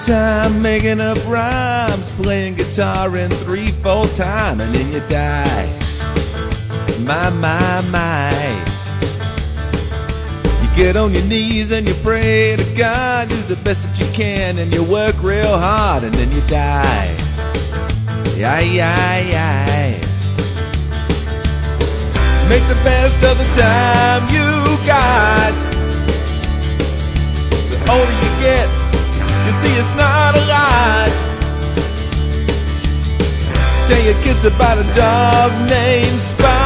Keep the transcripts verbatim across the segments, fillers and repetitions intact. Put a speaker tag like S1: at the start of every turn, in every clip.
S1: time making up rhymes, playing guitar in three, four time, and then you die. My, my, my. You get on your knees and you pray to God, do the best that you can, and you work real hard, and then you die. Yeah, yeah, yeah. Make the best of the time you got. The older you get, you see it's not a lot. Tell your kids about a dog named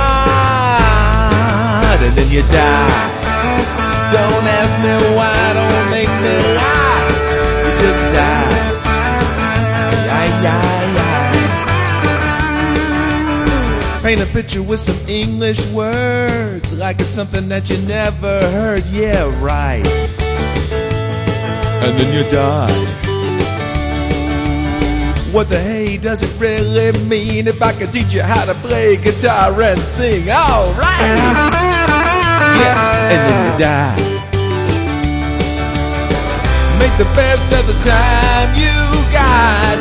S1: Spot, and then you die. Don't ask me why, don't make me lie. You just die. Yeah, yeah, yeah. Paint a picture with some English words, like it's something that you never heard. Yeah, right. And then you die. What the hey does it really mean if I could teach you how to play guitar and sing? All right. Yeah, and then you die. Make the best of the time you got.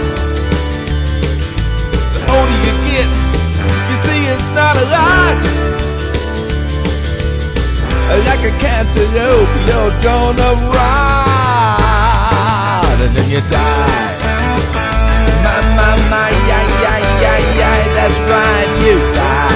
S1: The older you get, you see it's not a lot. Like a cantaloupe, you're gonna ride, and then you die. My, my, my, yeah, yeah, yeah, yeah, that's right, you die.